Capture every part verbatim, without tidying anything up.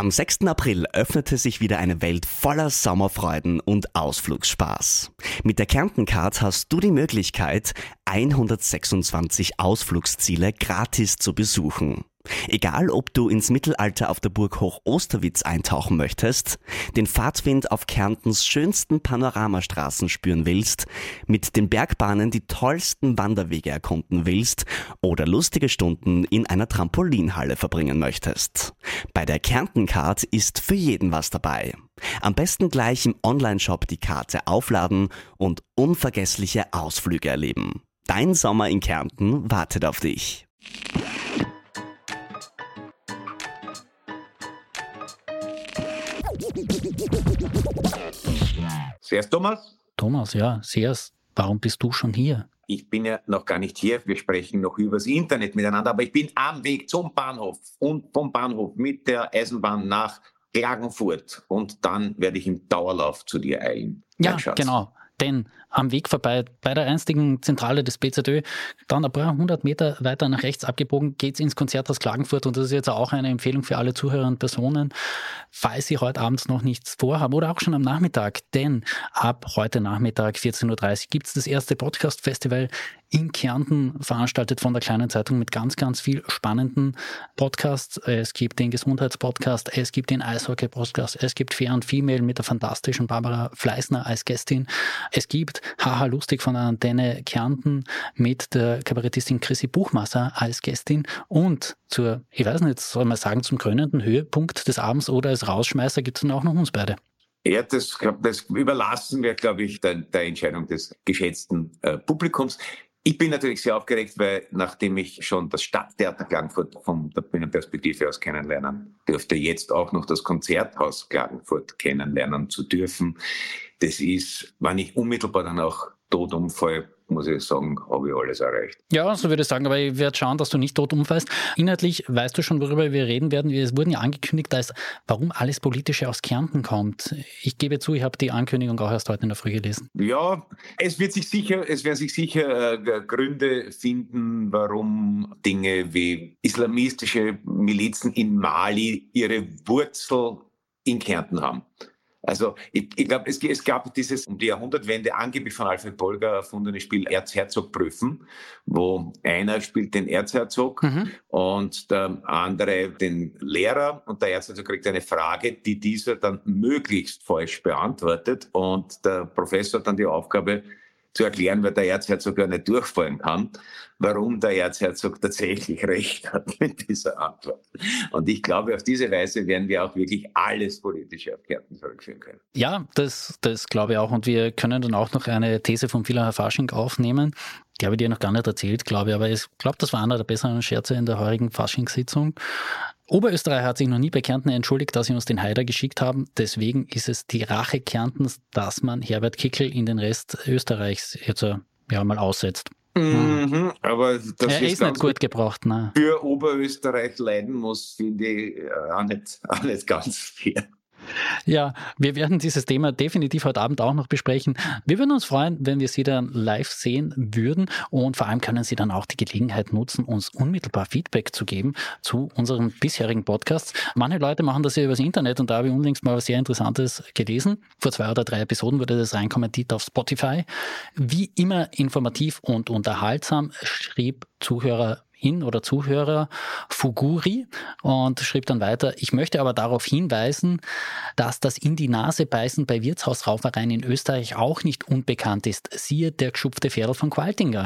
Am sechsten April öffnete sich wieder eine Welt voller Sommerfreuden und Ausflugsspaß. Mit der Kärnten-Card hast du die Möglichkeit, hundertsechsundzwanzig Ausflugsziele gratis zu besuchen. Egal, ob du ins Mittelalter auf der Burg Hoch-Osterwitz eintauchen möchtest, den Fahrtwind auf Kärntens schönsten Panoramastraßen spüren willst, mit den Bergbahnen die tollsten Wanderwege erkunden willst oder lustige Stunden in einer Trampolinhalle verbringen möchtest. Bei der Kärnten-Card ist für jeden was dabei. Am besten gleich im Onlineshop die Karte aufladen und unvergessliche Ausflüge erleben. Dein Sommer in Kärnten wartet auf dich. Servus Thomas. Thomas, ja, servus. Warum bist du schon hier? Ich bin ja noch gar nicht hier, wir sprechen noch übers Internet miteinander, aber ich bin am Weg zum Bahnhof und vom Bahnhof mit der Eisenbahn nach Klagenfurt und dann werde ich im Dauerlauf zu dir eilen. Ja, genau. Denn am Weg vorbei bei der einstigen Zentrale des B Z Ö, dann ein paar hundert Meter weiter nach rechts abgebogen, geht's ins Konzerthaus Klagenfurt und das ist jetzt auch eine Empfehlung für alle Zuhörer und Personen, falls sie heute abends noch nichts vorhaben oder auch schon am Nachmittag, denn ab heute Nachmittag vierzehn Uhr dreißig gibt's das erste Podcast-Festival in Kärnten, veranstaltet von der Kleinen Zeitung mit ganz, ganz viel spannenden Podcasts. Es gibt den Gesundheitspodcast, es gibt den Eishockey-Podcast, es gibt Fair und Female mit der fantastischen Barbara Fleißner als Gästin. Es gibt Haha Lustig von der Antenne Kärnten mit der Kabarettistin Chrissy Buchmasser als Gästin und zur, ich weiß nicht, soll man sagen, zum krönenden Höhepunkt des Abends oder als Rausschmeißer gibt es dann auch noch uns beide. Ja, das, das überlassen wir, glaube ich, der, der Entscheidung des geschätzten äh, Publikums. Ich bin natürlich sehr aufgeregt, weil nachdem ich schon das Stadttheater Klagenfurt von der Bühnenperspektive aus kennenlernen dürfte, jetzt auch noch das Konzerthaus Klagenfurt kennenlernen zu dürfen. Das ist, wenn ich unmittelbar dann auch tot umfalle, muss ich sagen, habe ich alles erreicht. Ja, so würde ich sagen, aber ich werde schauen, dass du nicht tot umfällst. Inhaltlich weißt du schon, worüber wir reden werden. Es wurden ja angekündigt, dass warum alles Politische aus Kärnten kommt. Ich gebe zu, ich habe die Ankündigung auch erst heute in der Früh gelesen. Ja, es wird sich sicher, es werden sich sicher äh, Gründe finden, warum Dinge wie islamistische Milizen in Mali ihre Wurzel in Kärnten haben. Also ich, ich glaube, es, es gab dieses um die Jahrhundertwende angeblich von Alfred Polger erfundene Spiel Erzherzog prüfen, wo einer spielt den Erzherzog mhm. und der andere den Lehrer und der Erzherzog kriegt eine Frage, die dieser dann möglichst falsch beantwortet und der Professor hat dann die Aufgabe zu erklären, weil der Erzherzog ja nicht durchfallen kann, warum der Erzherzog tatsächlich recht hat mit dieser Antwort. Und ich glaube, auf diese Weise werden wir auch wirklich alles Politische auf Kärnten zurückführen können. Ja, das, das glaube ich auch. Und wir können dann auch noch eine These von Phila Fasching aufnehmen. Die habe ich dir noch gar nicht erzählt, glaube ich. Aber ich glaube, das war einer der besseren Scherze in der heurigen Faschingssitzung. Oberösterreich hat sich noch nie bei Kärnten entschuldigt, dass sie uns den Haider geschickt haben. Deswegen ist es die Rache Kärntens, dass man Herbert Kickl in den Rest Österreichs jetzt ja mal aussetzt. Mhm, aber das er ist, ist nicht gut gebracht. Ne? Für Oberösterreich leiden muss, finde ich auch nicht, auch nicht ganz fair. Ja, wir werden dieses Thema definitiv heute Abend auch noch besprechen. Wir würden uns freuen, wenn wir Sie dann live sehen würden und vor allem können Sie dann auch die Gelegenheit nutzen, uns unmittelbar Feedback zu geben zu unseren bisherigen Podcasts. Manche Leute machen das ja übers Internet und da habe ich unlängst mal was sehr Interessantes gelesen. Vor zwei oder drei Episoden wurde das reinkommentiert auf Spotify. Wie immer informativ und unterhaltsam, schrieb Zuhörer hin oder Zuhörer Fuguri und schrieb dann weiter, ich möchte aber darauf hinweisen, dass das in die Nase beißen bei Wirtshausraufereien in Österreich auch nicht unbekannt ist. Siehe der geschupfte Pferdl von Qualtinger.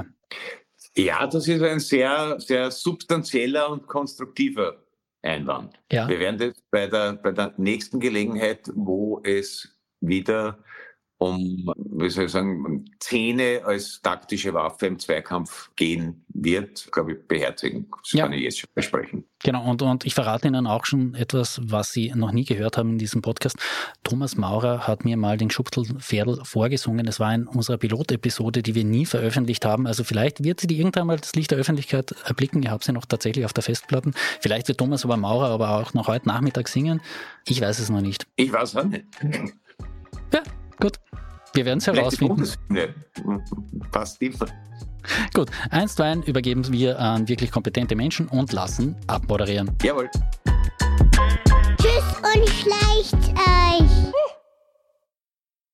Ja, das ist ein sehr, sehr substanzieller und konstruktiver Einwand. Ja. Wir werden das bei der, bei der nächsten Gelegenheit, wo es wieder um, wie soll ich sagen, Zähne als taktische Waffe im Zweikampf gehen wird, glaube ich, beherzigen. Das ja. kann ich jetzt schon versprechen. Genau, und, und ich verrate Ihnen auch schon etwas, was Sie noch nie gehört haben in diesem Podcast. Thomas Maurer hat mir mal den Schupftel-Pferdl vorgesungen. Es war in unserer Pilotepisode, die wir nie veröffentlicht haben. Also vielleicht wird sie die irgendwann mal das Licht der Öffentlichkeit erblicken. Ich habe sie noch tatsächlich auf der Festplatte. Vielleicht wird Thomas aber Maurer aber auch noch heute Nachmittag singen. Ich weiß es noch nicht. Ich weiß auch nicht. Ja. Gut, wir werden es herausfinden. Passt immer. Gut, einstweilen übergeben wir an wirklich kompetente Menschen und lassen abmoderieren. Jawohl. Tschüss und vielleicht... Äh